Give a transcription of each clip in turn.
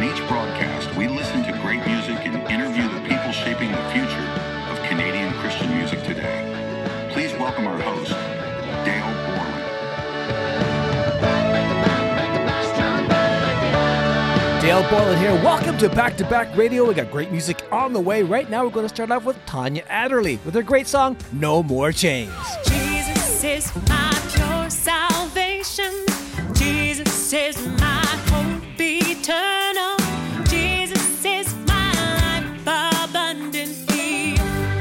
each broadcast, we listen to great music and interview the people shaping the future of Canadian Christian music today. Please welcome our host, Dale Borland. Dale Borland here. Welcome to Back to Back Radio. We got great music on the way. Right now, we're going to start off with Tanya Adderley with her great song, No More Chains. Jesus is my pure salvation. Jesus is my hope eternal. Jesus is my life abundantly.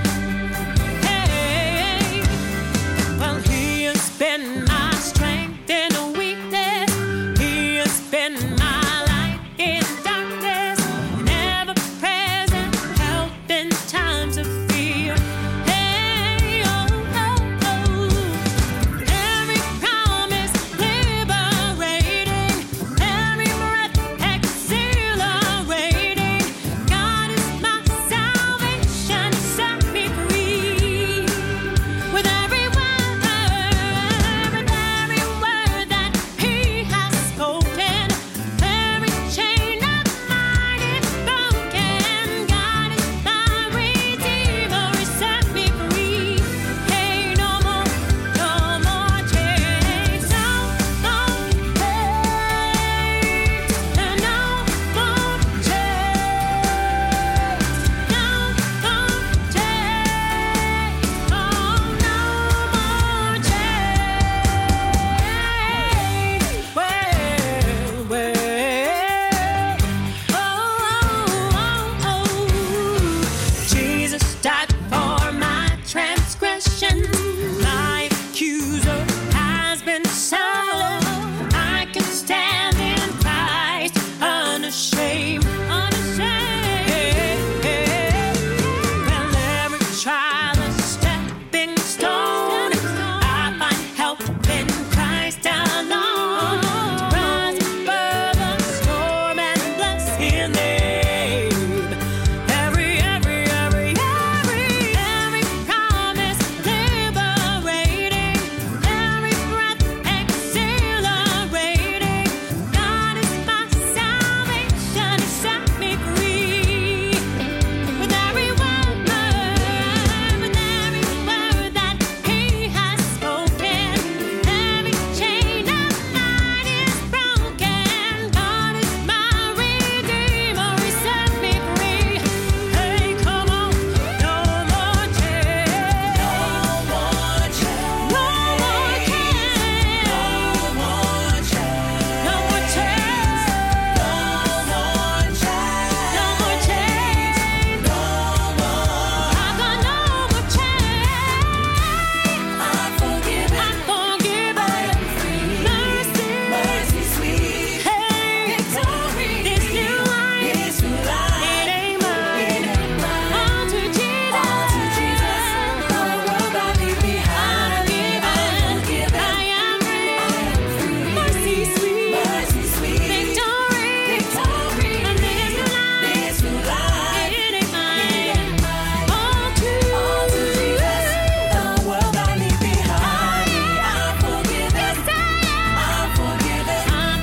Hey, well, He has been my strength in a weakness. He has been my light in darkness, and ever present help in times of fear. Hey, oh, oh, oh. Every promise liberating, every breath exhilarating. God is my salvation, set me free. With every word that He has spoken, every chain of mine is broken. God is my redeemer, He set me free. Hey, no more chains, no more chains, and no more chains, no more chains, oh, no more chains. Jesus died for my transgression. My accuser has been silenced. I can stand in Christ unashamed. Well, every trial a stepping stone. I find help in Christ alone. Rise above the storm and bless His name. Every promise liberating, every breath exhilarating. God is my salvation, He set me free. With every word that He has spoken, every chain of mine is broken. God is my redeemer, He set me free. Hey, come on, no more chains, no more chains, no more chains, no more chains, no more chains, no more chains, no more chains, no more. I've got no more chains. I'm forgiven, mercy sweet. Hey, victory, this new life, it ain't mine. All to Jesus, the world I leave behind. I am free, mercy sweet, victory, and this new life, it ain't mine. All to Jesus, the world I leave behind. I'm forgiven, I'm forgiven, I'm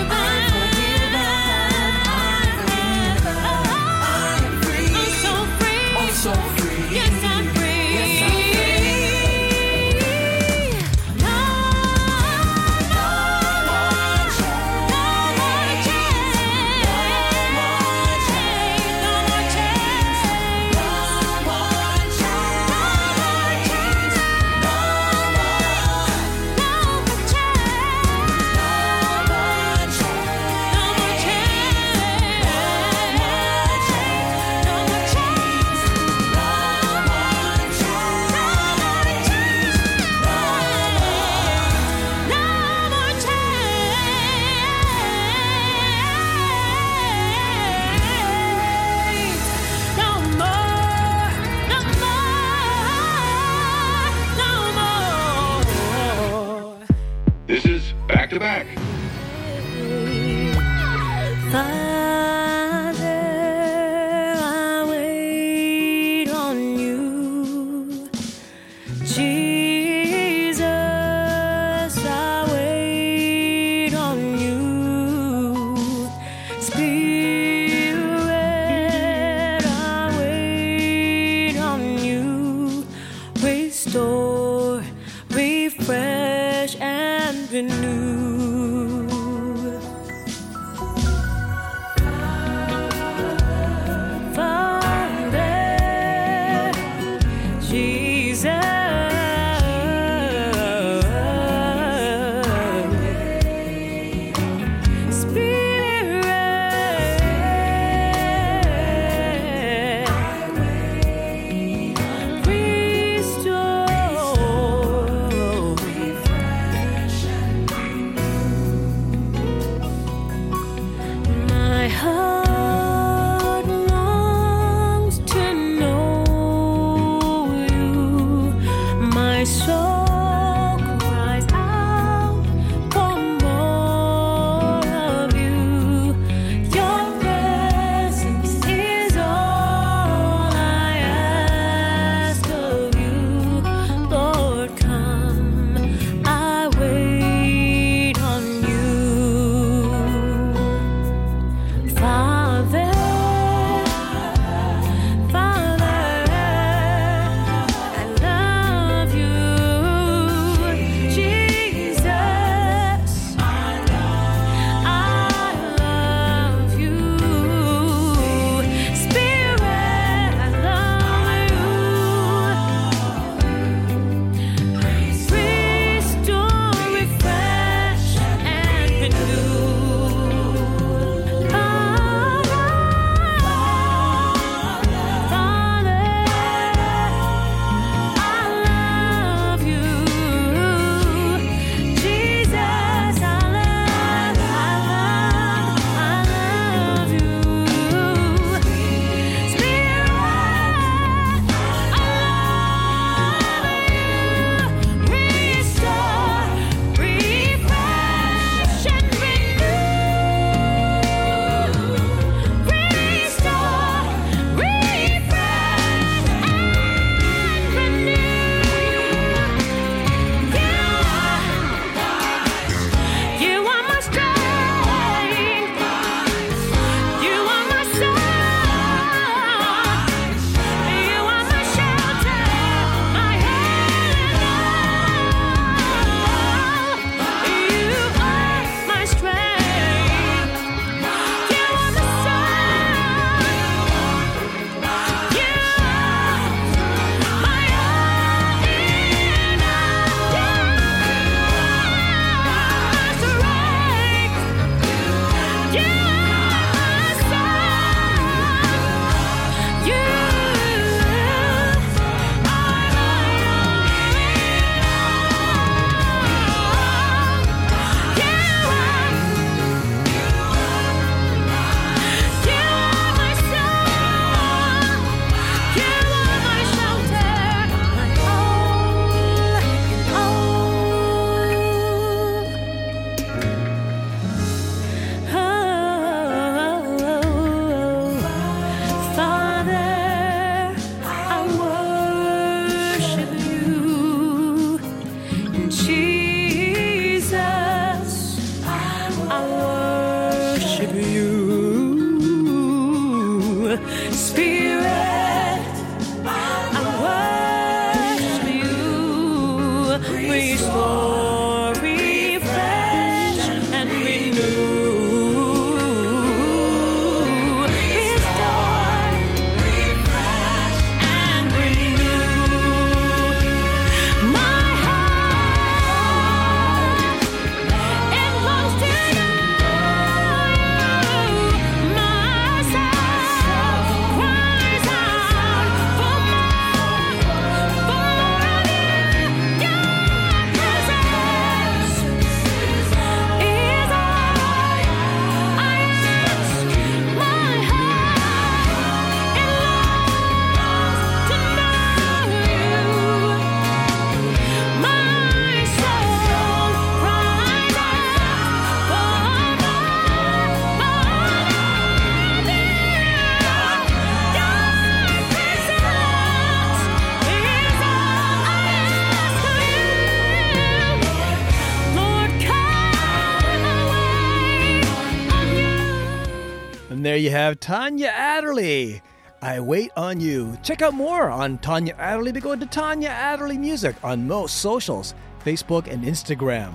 free, I'm so free, yes, I'm free. No more chains, no more chains, no more chains, no more chains, no more chains, no more This is Back to Back. Father, I wait on you. Jesus, I wait on you. Spirit renew. Father, Jesus, And there you have Tanya Adderley. I wait on you. Check out more on Tanya Adderley by going to Tanya Adderley Music on most socials, Facebook and Instagram.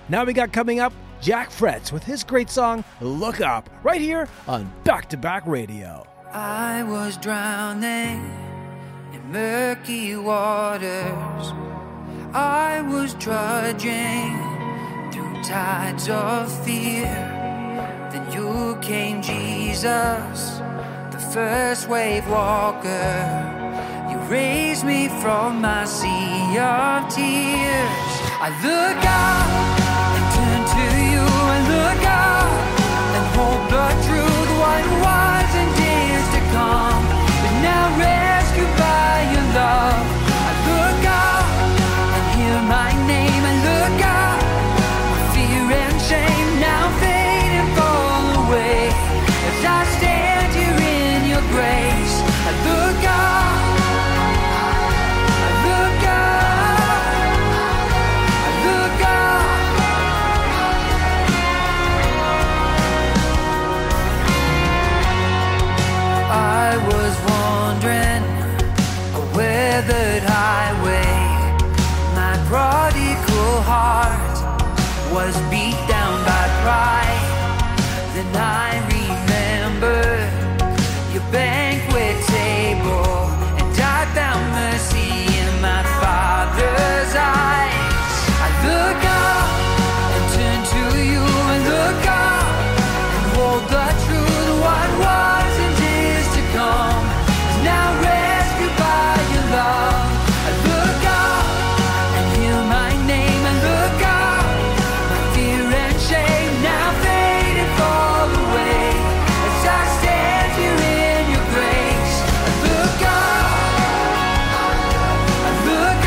Now we got coming up Jack Fretz with his great song, Look Up, right here on Back to Back Radio. I was drowning in murky waters. I was trudging through tides of fear. Then you came, Jesus, the first wave walker. You raised me from my sea of tears. I look up and turn to you. I look up and hold the truth. What was and is to come, but now rescued by your love. I look up and hear my name. I look up, my fear and shame now fade and fall away as I stand here in your grace. I look up. I was wandering a weathered highway. My prodigal heart was beat down by pride. Then I remembered your banquet table, and I found mercy in my Father's eyes. I look up and turn to you. I look up and hold the truth. What was and is to come is now rescued by your love. I look up and hear my name. I look up, my fear and shame now fade and fall away as I stand here in your grace. I look up, I look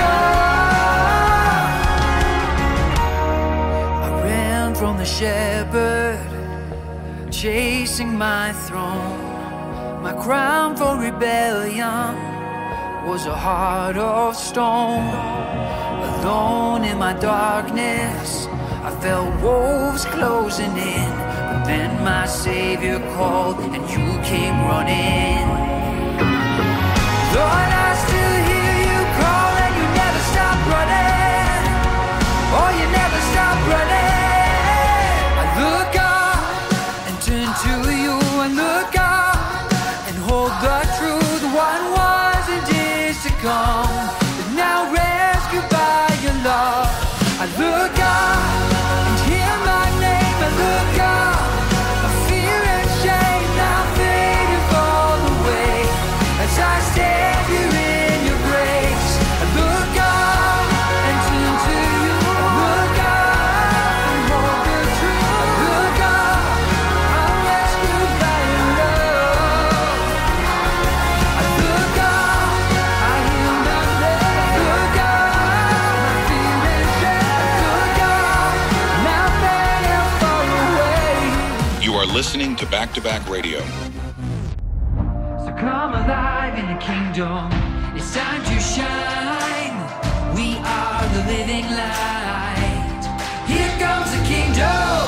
up. I ran from the shepherd, chasing my throne. My crown for rebellion was a heart of stone. Alone in my darkness, I felt wolves closing in. But then my Savior called and you came running. Lord, I still hear you call and you never stop running. Oh, you never stop running. I look up and turn to you. I look up and hold the truth. What was and is to come is now rescued by your love. I look up and hear my name. I look up, my fear and shame now fade and fall away as I stand here in your grace. I look up and turn to you. I look up and hold the truth. I look up, I'm rescued by your love. I look up, I hear my name. I look up, my fear and shame. I look up, now fade and fall away. You are listening to Back to Back Radio. So come alive in the kingdom. It's time to shine. We are the living light. Here comes the kingdom.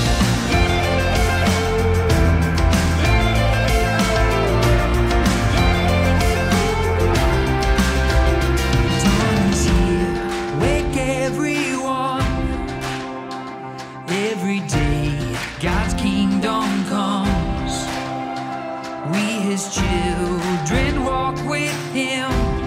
Dawn is here. Wake everyone. Every day, God's kingdom comes. We, his children, walk with him.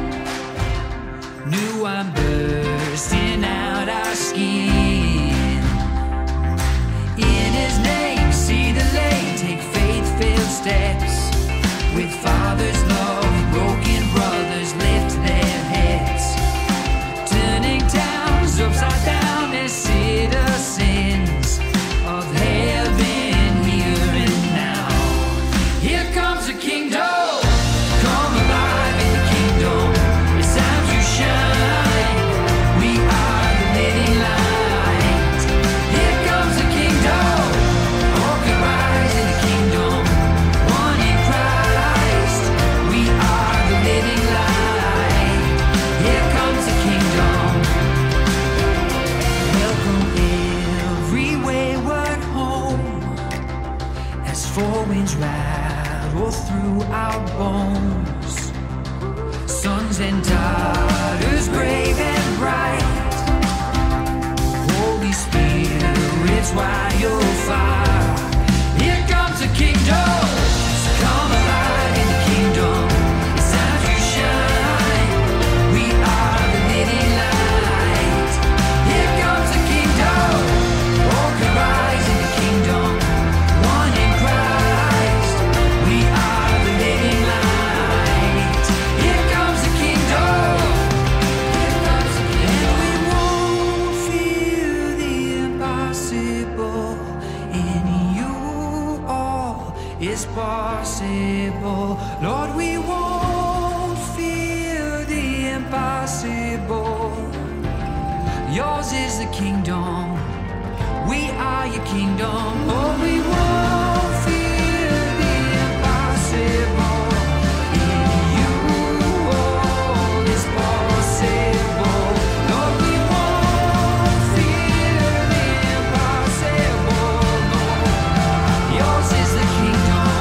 New wine bursting out our skin. In his name, see the lane, take faith-filled steps. With Father's love, broken brothers lift their heads. Turning towns upside down as citizens of heaven here and now. Here comes the kingdom. Come alive in the kingdom. It's time to shine. We are the living light. Here comes the kingdom. All can rise in the kingdom. One in Christ. We are the living light. Here comes the kingdom. Welcome every wayward home. As four winds rattle through our bones. Sons and daughters brave and bright. Holy Spirit why you're fire. Here comes the kingdom. So come alive in the kingdom. It's time to shine. We are the living light. Here comes the kingdom. All can rise in the kingdom. One in Christ. We are the living light. Here comes the kingdom. Here comes the kingdom. And we won't fear the impossible. In you all is possible. Lord, we won't fear the impossible. Yours is the kingdom. We are your kingdom. Oh, we won't fear the impossible. In you all is possible. Lord, we won't fear the impossible. Yours is the kingdom.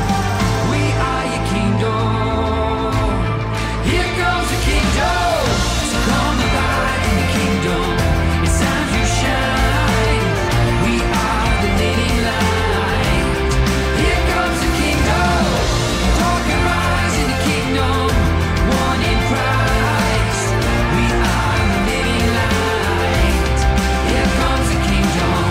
We are your kingdom. Here comes the kingdom. So come alive in the kingdom. It's time to shine. We are the living light. Here comes the kingdom. All can rise in the kingdom. One in Christ. We are the living light. Here comes the kingdom.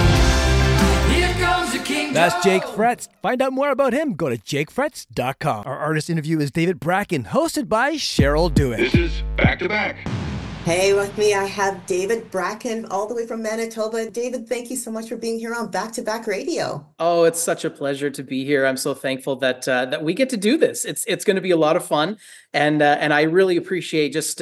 Here comes the kingdom. That's Jake Fretz. Find out more about him, go to jakefretz.com. Our artist interview is David Bracken, hosted by Cheryl Dewitt. This is Back to Back. Hey, with me, I have David Bracken, all the way from Manitoba. David, thank you so much for being here on Back to Back Radio. Oh, it's such a pleasure to be here. I'm so thankful that that we get to do this. It's going to be a lot of fun, and I really appreciate just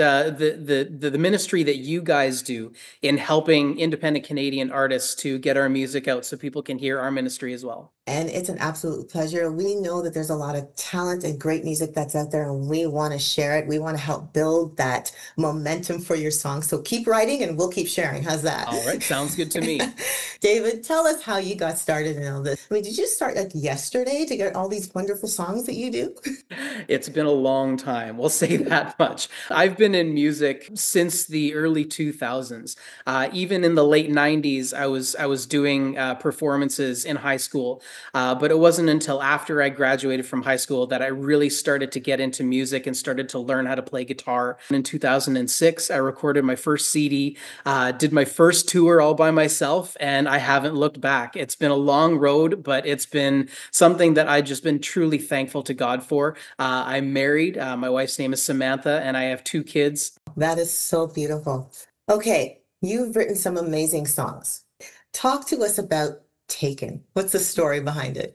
the ministry that you guys do in helping independent Canadian artists to get our music out so people can hear our ministry as well. And it's an absolute pleasure. We know that there's a lot of talent and great music that's out there, and we want to share it. We want to help build that momentum for your song. So keep writing and we'll keep sharing. How's that? All right, sounds good to me. David, tell us how you got started in all this. I mean, did you start like yesterday to get all these wonderful songs that you do? It's been a long time. We'll say that much. I've been in music since the early 2000s. Even in the late 90s, I was doing performances in high school. But it wasn't until after I graduated from high school that I really started to get into music and started to learn how to play guitar. And in 2006, I recorded my first CD, did my first tour all by myself, and I haven't looked back. It's been a long road, but it's been something that I've just been truly thankful to God for. I'm married. My wife's name is Samantha, and I have 2 kids. That is so beautiful. Okay, you've written some amazing songs. Talk to us about Taken. What's the story behind it?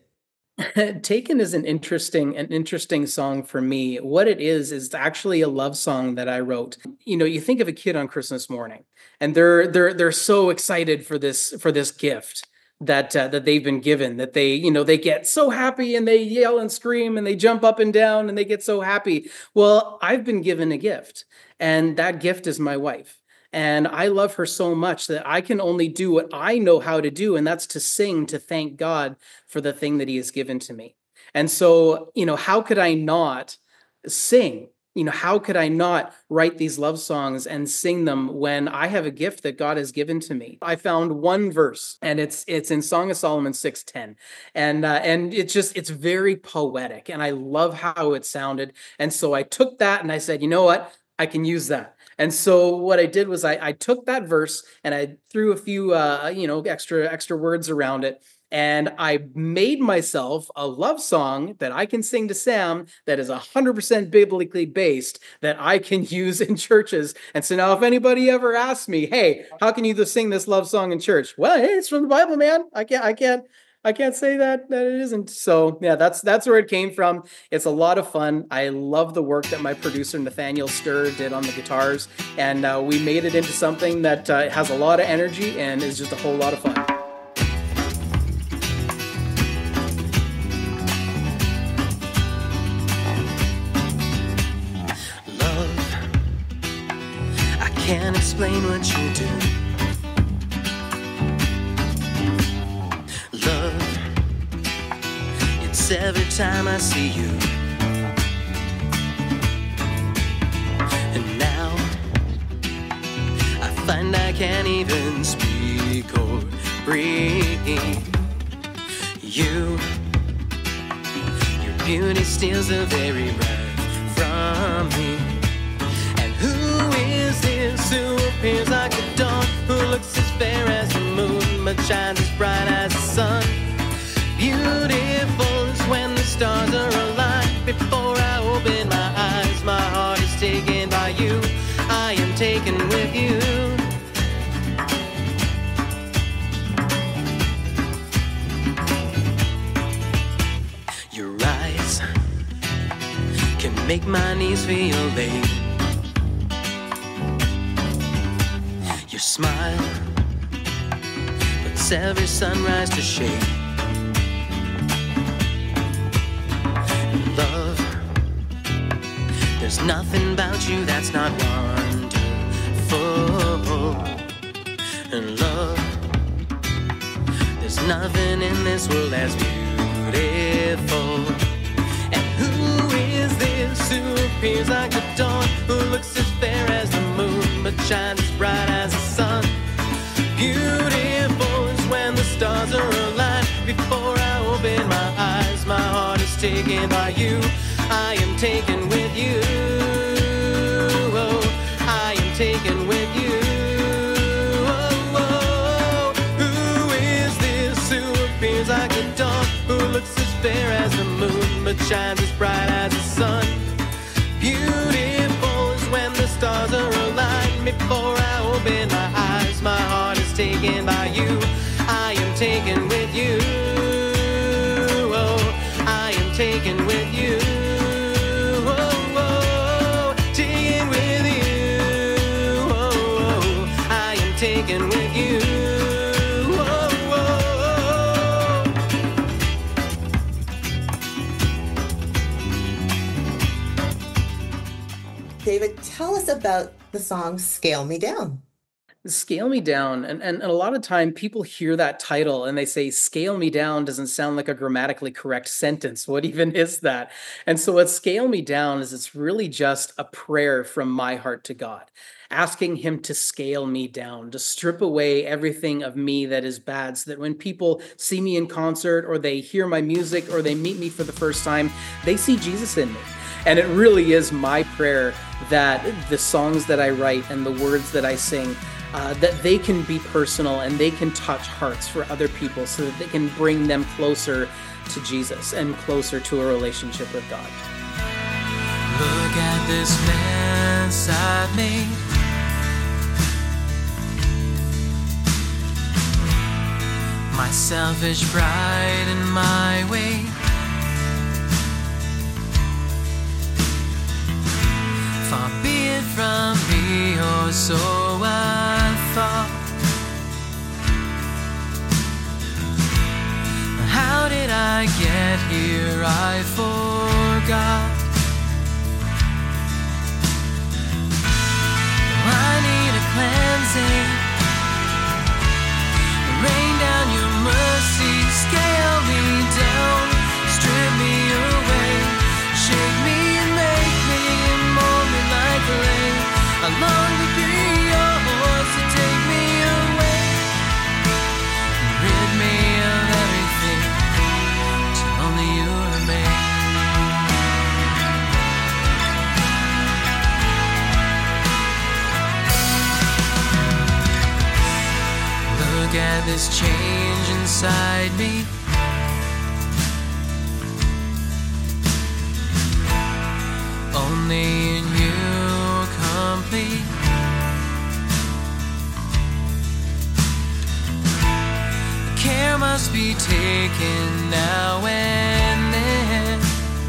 Taken is an interesting song for me. What it is actually a love song that I wrote. You know, you think of a kid on Christmas morning, and they're so excited for this gift that they've been given, that they get so happy and they yell and scream and they jump up and down and they get so happy. Well, I've been given a gift, and that gift is my wife. And I love her so much that I can only do what I know how to do, and that's to sing, to thank God for the thing that he has given to me. And so, how could I not sing? How could I not write these love songs and sing them when I have a gift that God has given to me? I found one verse, and it's in Song of Solomon 6:10, and it's very poetic, and I love how it sounded. And so I took that and I said, you know what? I can use that. And so what I did was I took that verse and I threw a few extra words around it, and I made myself a love song that I can sing to Sam that is 100% biblically based, that I can use in churches. And so now if anybody ever asks me, hey, how can you sing this love song in church? Well, hey, it's from the Bible, man. I can't say that it isn't. So yeah, that's where it came from. It's a lot of fun. I love the work that my producer Nathaniel Sturr did on the guitars, and we made it into something that has a lot of energy and is just a whole lot of fun. Love, I can't explain what you do. Love, it's every time I see you. And now I find I can't even speak or free. Your beauty steals the very breath from me. And who is this who appears like the dawn, who looks as fair as the moon, but shines as bright as the sun? Beautiful is when the stars are aligned. Before I open my eyes, my heart is taken by you. I am taken with you. Your eyes can make my knees feel late. Your smile puts every sunrise to shame. Love, there's nothing about you that's not wonderful. And love, there's nothing in this world that's beautiful. And who is this who appears like the dawn, who looks as fair as the moon, but shines as bright as the sun? Beautiful is when the stars are aligned. Before I open my eyes, my heart is taken by you. I am taken with you. Oh, I am taken with you. Oh, oh. Who is this who appears like the dawn, who looks as fair as the moon, but shines as bright as the sun? Beautiful is when the stars are aligned. Before I open my eyes, my heart is taken by you. I am taken with you. Oh, I am taken with you. Oh, oh, taken with you. Oh, oh, I am taken with you. Oh, oh. David, tell us about the song Scale Me Down. Scale Me Down. And a lot of time people hear that title and they say, Scale Me Down doesn't sound like a grammatically correct sentence. What even is that? And so what Scale Me Down is, it's really just a prayer from my heart to God, asking him to scale me down, to strip away everything of me that is bad, so that when people see me in concert or they hear my music or they meet me for the first time, they see Jesus in me. And it really is my prayer that the songs that I write and the words that I sing, that they can be personal and they can touch hearts for other people, so that they can bring them closer to Jesus and closer to a relationship with God. Look at this mess I've made. My selfish pride and my way. Far be it from me, or so I thought. How did I get here? I forgot. I need a cleansing. Rain down your mercy, scale me down, strip me away, shake me and make me and mold me like clay. I long to be yours, so take me away, rid me of everything till only you remain. Look at this change inside me. Only in you complete. Care must be taken now and then.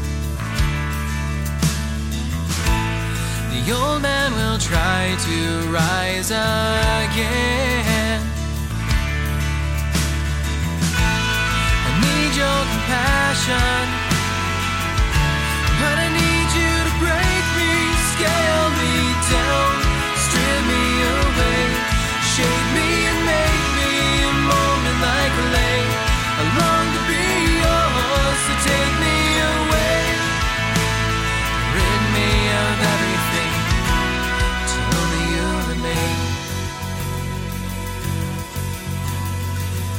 The old man will try to rise again. Your compassion, but I need you to break me, scale me down, strip me away, shake me and make me and mold me like clay. I long to be yours, so take me away, rid me of everything till only you remain.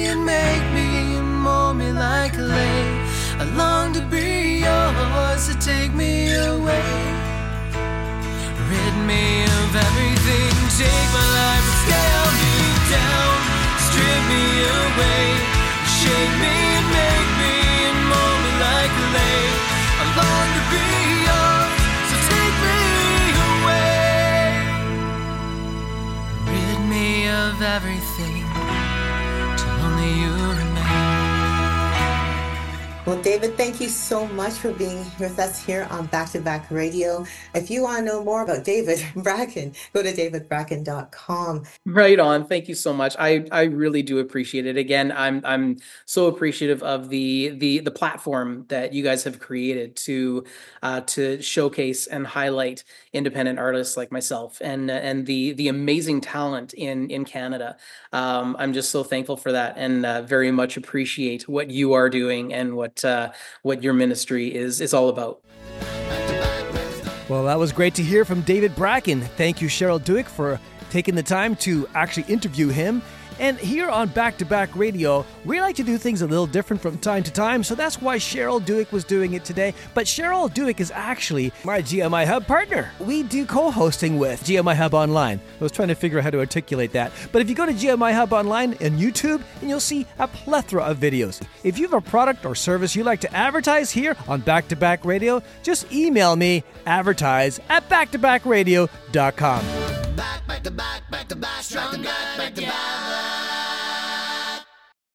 and make me and mold me like clay. I long to be yours, so take me away. Rid me of everything, take my life and scale me down. Strip me away, shape me and make me and mold me like clay. I long to be yours, so take me away. Rid me of everything, till only you remain. Well, David, thank you so much for being with us here on Back to Back Radio. If you want to know more about David Bracken, go to davidbracken.com. Right on. Thank you so much. I really do appreciate it. Again, I'm so appreciative of the platform that you guys have created to showcase and highlight independent artists like myself and the amazing talent in Canada. I'm just so thankful for that, and very much appreciate what you are doing and what your ministry is all about. Well, that was great to hear from David Bracken. Thank you, Cheryl Duick, for taking the time to actually interview him. And here on Back to Back Radio, we like to do things a little different from time to time, so that's why Cheryl Duick was doing it today. But Cheryl Duick is actually my GMI Hub partner. We do co-hosting with GMI Hub Online. I was trying to figure out how to articulate that. But if you go to GMI Hub Online and YouTube, and you'll see a plethora of videos. If you have a product or service you'd like to advertise here on Back to Back Radio, just email me, advertise@backtobackradio.com. Back to back, stronger together.